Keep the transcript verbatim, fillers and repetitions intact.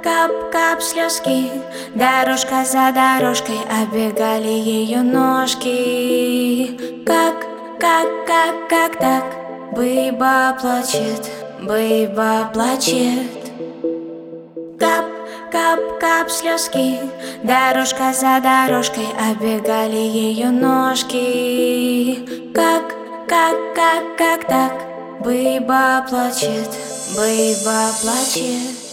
кап-кап слезки, дорожка за дорожкой оббегали ее ножки. Как, как, как, как так? Быба плачет, быба плачет. Кап, кап, кап слезки, дорожка за дорожкой оббегали ее ножки. Как, как, как, как так? Быба плачет, быба плачет.